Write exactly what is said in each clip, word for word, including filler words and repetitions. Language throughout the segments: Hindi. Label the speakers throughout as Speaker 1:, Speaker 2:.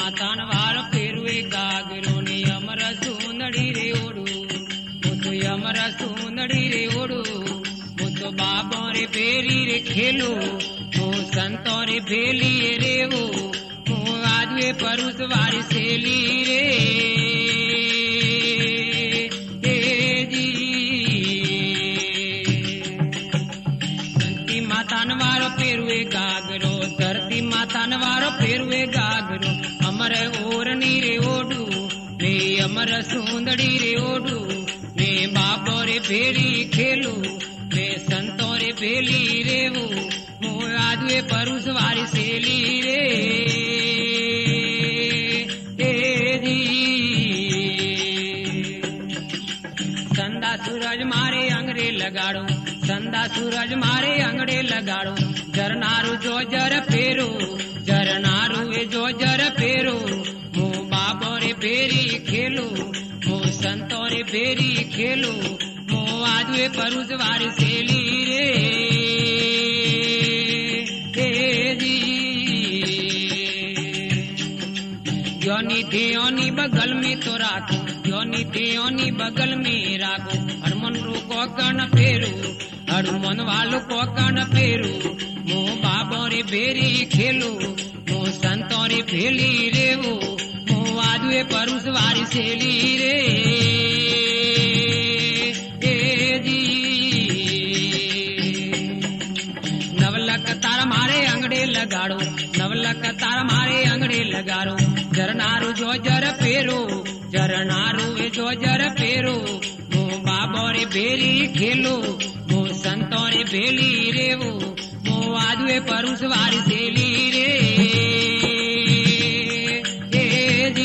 Speaker 1: मातान वार फेरुए गागरो ने अमर सुंदड़ी रे ओडू मुतो अमर सुंदड़ी रे ओडू मुतो बाबो रे फेरी रे खेलो मो संतो रे भेली रे वो मो आदवे परुस वारी सेली रे मातानवारो फेरुए गागरो धरती मातानवारो फेरुए गागरो अमर ओरनी रे ओडू ने अमर सुंदड़ी रे ओडू ने बाबो रे भेड़ी खेलू ने संतो रे भेली रे वो मो आदवे परुस वारी सेली रे तेरी संदा सूरज मारे अंगरे लगाड़ो संदा सूरज मारे अंगड़े लगाड़ो जरनारू जो जर फेरो जरनारू ए जो जर फेरो मो बाबो रे फेरी खेलो मो संतो रे फेरी खेलो मो आदवे परुस वारी सेली रे तेरी योनी थे योनी बगल में तो राखो योनी थे योनी बगल में राखो हनुमान रो को कण फेरो हनुमान वालो को कण फेरो मो बाबो रे भेरी खेलो मो संतो रे भेली रे वो मो आदवे परुस वारी सेली रे जी नवलक तार मारे अंगड़े लगाड़ो नवलक तार मारे अंगड़े लगाड़ो जरनारू जो जर फेरो जरनारू ए जो जर फेरो मो बाबो रे भेरी खेलो मो संतो रे भेली रे वो मो आदवे परुस वारी सेली रे जी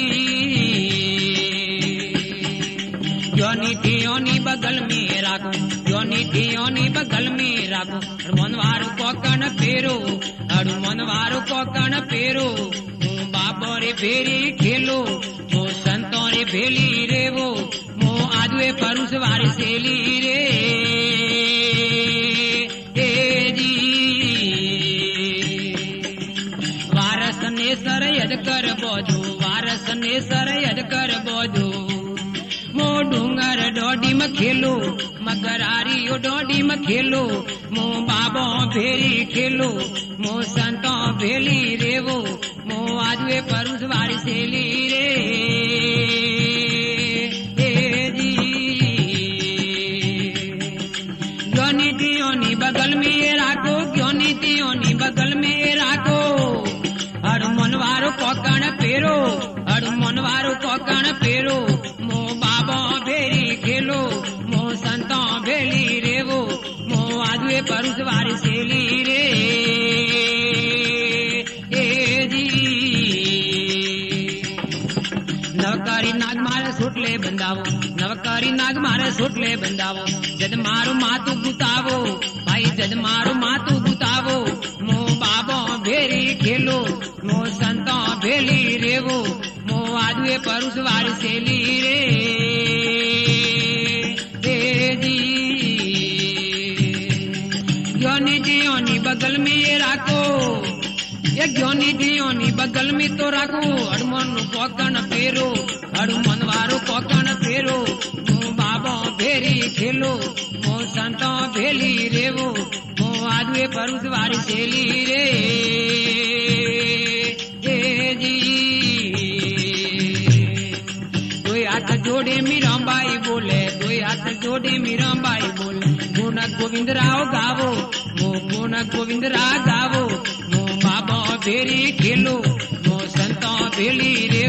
Speaker 1: योनी थी योनी बगल में राखो योनी थी योनी बगल में राखो हनुमान वारो को कण फेरो हनुमान वारो को कण फेरो मो बाबो रे भेरी खेलो मो संतो रे भेली रे वो मो आदवे परुस वारी सेली रे वारस ने सर यद कर बोधो वारस ने सर यद कर बोधो मो डूंगर डोडी में खेलो मगरारी ओ डोडी में खेलो मो बाबो भेरी खेलो मो संतो भेली रे वो मो आदवे परुस वारी सेली रे योनी थी योनी बगल में ये राखो योनी थी योनी बगल में ये राखो हनुमान वारो कोकण फेरो हनुमान वारो कोकण फेरो मो बाबो भेरी खेलो मो संतो भेली रे वो मो आदवे परुस वारी सेली रे जी नवकारी नाग मारे सुटले बंदावो नवकारी नाग मारे सुटले बंदावो जद मारो मातु गुतावो भाई जद मारो मातु गुतावो मो बाबो भेरी खेलो मो संतो भेली रे वो मो आदवे परुस वारी सेली रे जी योनी जी योनी बगल में ये राखो ये योनी जी योनी बगल में तो राखो हनुमान को कण फेरो हनुमान वारो को कण फेरो मो बाबो भेरी खेलो मो संतो भेली रे वो मो आदवे परुस वारी सेली रे जी कोई हाथ जोड़े मीराबाई बोले कोई हाथ जोड़े मीराबाई बोले गुण गोविंद राव गावो मो गुण गोविंद राव गावो मो बाबो भेरी खेलो मो संतो भेली रे